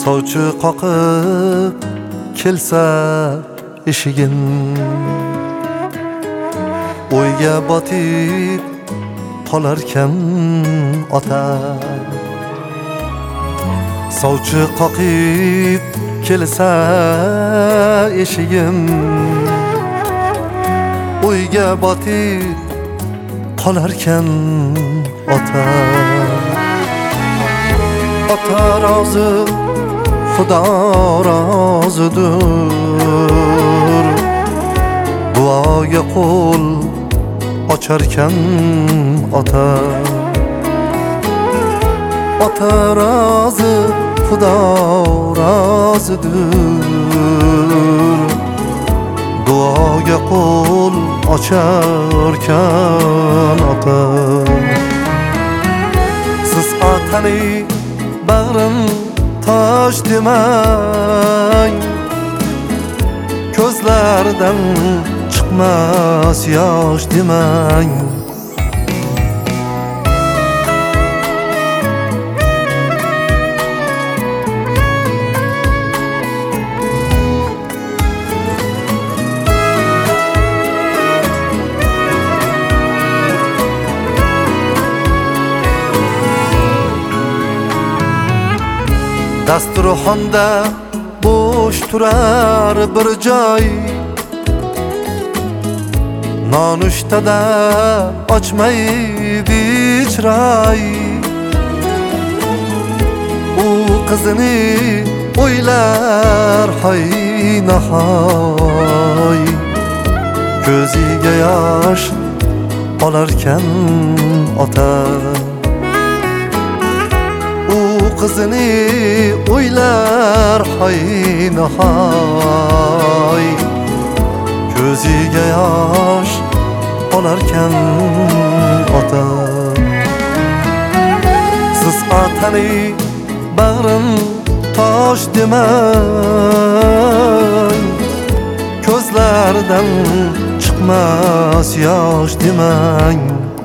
sovchi qoqib kelsa eshigin, o'yga botib qolarkan ota. Sovchi qoqib kelsa eshigim, o'yga botib qolarkan ota. Ota rozi, Xudo rozidir, duoga qo'l ocharkan ota. Ota rozi, Xudo rozidir, duoga qo'l ocharkan ota. Siz otani bag'rim tosh demang, ko'zlaridan chiqmas yosh demang. Dasturxonda bo'sh turar bir joy, nonushtada ochmaydi chiroy. U qizini o'ylar hoy nahoy, ko'ziga yosh olarkan ota. Qizini o'ylar hoy nahoy, ko'ziga yosh olarkan ota. Siz otani bag'rim tosh demang, ko'zlaridan chiqmas yosh demang.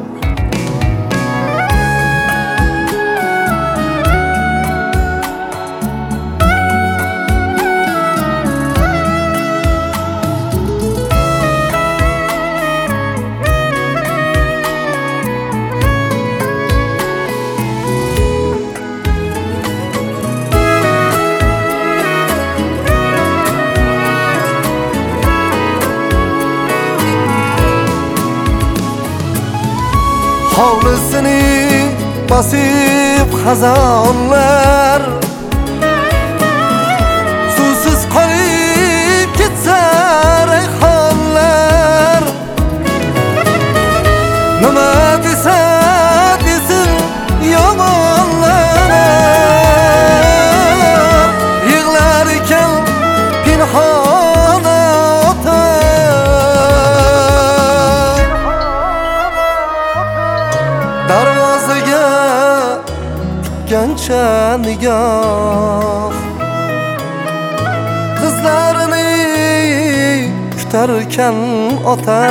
Hovlisini bosib xazonlar, suvsiz qolib ketsa rayhonlar. Nima desa desin yomonlar, yig'lar ekan pinhon ota. Darvozaga tikkancha nigoh, qizlarini kutarkan ota.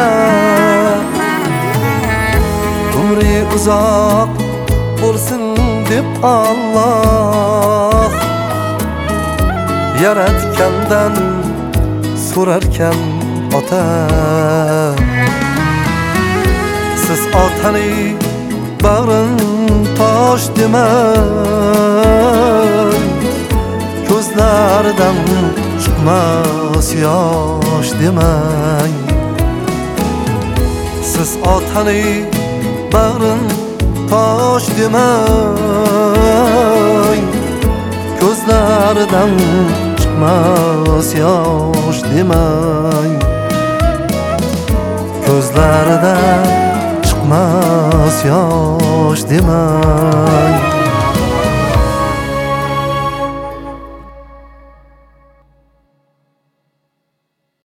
Umri uzoq bo'lsin deb Alloh yaratgandan so'rarkan ota. Siz otani bag'rin tosh demang, ko'zlaridan chiqmas yosh demang. Siz otani bag'rin tosh demang, ko'zlaridan chiqmas yosh demang. Ko'zlaridan chiqmas yosh demang.